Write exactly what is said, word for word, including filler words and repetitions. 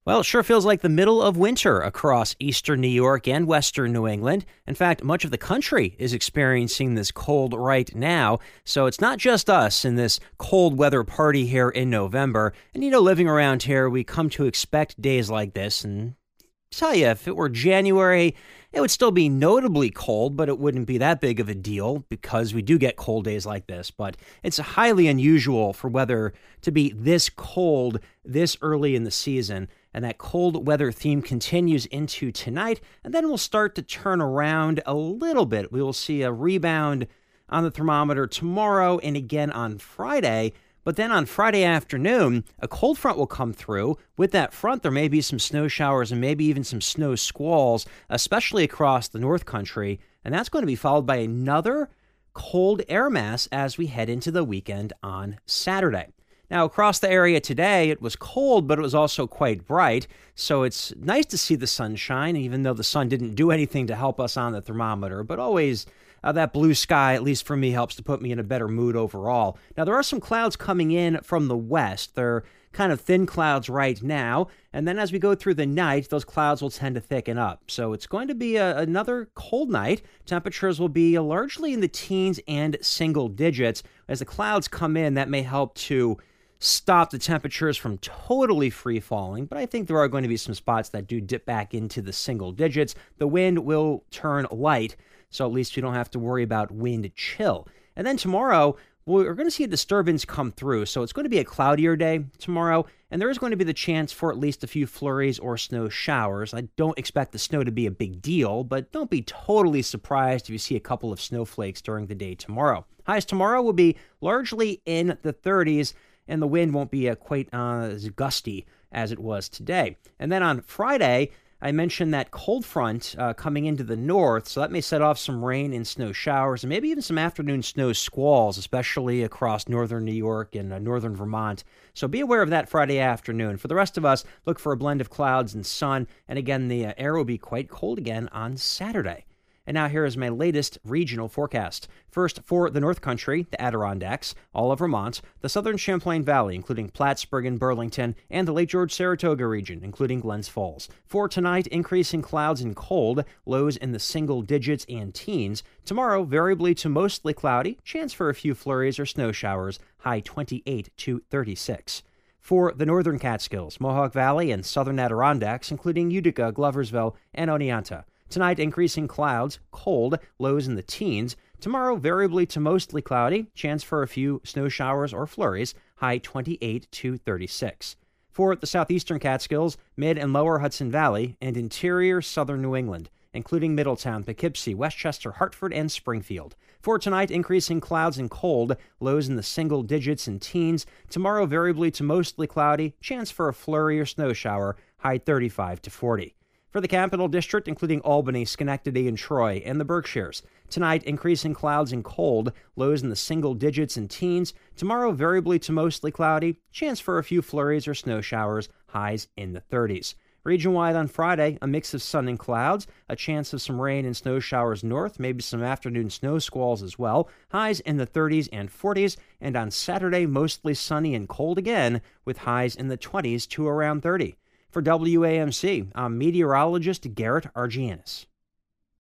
Well, it sure feels like the middle of winter across eastern New York and western New England. In fact, much of the country is experiencing this cold right now. So it's not just us in this cold weather party here in November. And, you know, living around here, we come to expect days like this. And tell you, if it were January, it would still be notably cold, but it wouldn't be that big of a deal because we do get cold days like this. But it's highly unusual for weather to be this cold this early in the season. And that cold weather theme continues into tonight, and then we'll start to turn around a little bit. We will see a rebound on the thermometer tomorrow and again on Friday. But then on Friday afternoon, a cold front will come through. With that front, there may be some snow showers and maybe even some snow squalls, especially across the North Country. And that's going to be followed by another cold air mass as we head into the weekend on Saturday. Now, across the area today, it was cold, but it was also quite bright. So it's nice to see the sunshine, even though the sun didn't do anything to help us on the thermometer. But always Uh, that blue sky, at least for me, helps to put me in a better mood overall. Now, there are some clouds coming in from the west. They're kind of thin clouds right now. And then as we go through the night, those clouds will tend to thicken up. So it's going to be a, another cold night. Temperatures will be largely in the teens and single digits. As the clouds come in, that may help to stop the temperatures from totally free falling, but I think there are going to be some spots that do dip back into the single digits. The wind will turn light, so at least we don't have to worry about wind chill. And then tomorrow, we're going to see a disturbance come through, so it's going to be a cloudier day tomorrow, and there is going to be the chance for at least a few flurries or snow showers. I don't expect the snow to be a big deal, but don't be totally surprised if you see a couple of snowflakes during the day tomorrow. Highs tomorrow will be largely in the thirties, and the wind won't be uh, quite uh, as gusty as it was today. And then on Friday, I mentioned that cold front uh, coming into the north, so that may set off some rain and snow showers, and maybe even some afternoon snow squalls, especially across northern New York and uh, northern Vermont. So be aware of that Friday afternoon. For the rest of us, look for a blend of clouds and sun, and again, the uh, air will be quite cold again on Saturday. And now here is my latest regional forecast. First, for the North Country, the Adirondacks, all of Vermont, the southern Champlain Valley, including Plattsburgh and Burlington, and the Lake George-Saratoga region, including Glens Falls. For tonight, increasing clouds and cold, lows in the single digits and teens. Tomorrow, variably to mostly cloudy, chance for a few flurries or snow showers, high twenty-eight to thirty-six. For the northern Catskills, Mohawk Valley, and southern Adirondacks, including Utica, Gloversville, and Oneonta. Tonight, increasing clouds, cold, lows in the teens. Tomorrow, variably to mostly cloudy, chance for a few snow showers or flurries, high twenty-eight to thirty-six. For the southeastern Catskills, mid and lower Hudson Valley, and interior southern New England, including Middletown, Poughkeepsie, Westchester, Hartford, and Springfield. For tonight, increasing clouds and cold, lows in the single digits and teens. Tomorrow, variably to mostly cloudy, chance for a flurry or snow shower, high thirty-five to forty. For the Capital District, including Albany, Schenectady, and Troy, and the Berkshires. Tonight, increasing clouds and cold, lows in the single digits and teens. Tomorrow, variably to mostly cloudy, chance for a few flurries or snow showers, highs in the thirties. Region-wide on Friday, a mix of sun and clouds, a chance of some rain and snow showers north, maybe some afternoon snow squalls as well, highs in the thirties and forties, and on Saturday, mostly sunny and cold again, with highs in the twenties to around thirty. For W A M C, I'm meteorologist Garrett Argianis.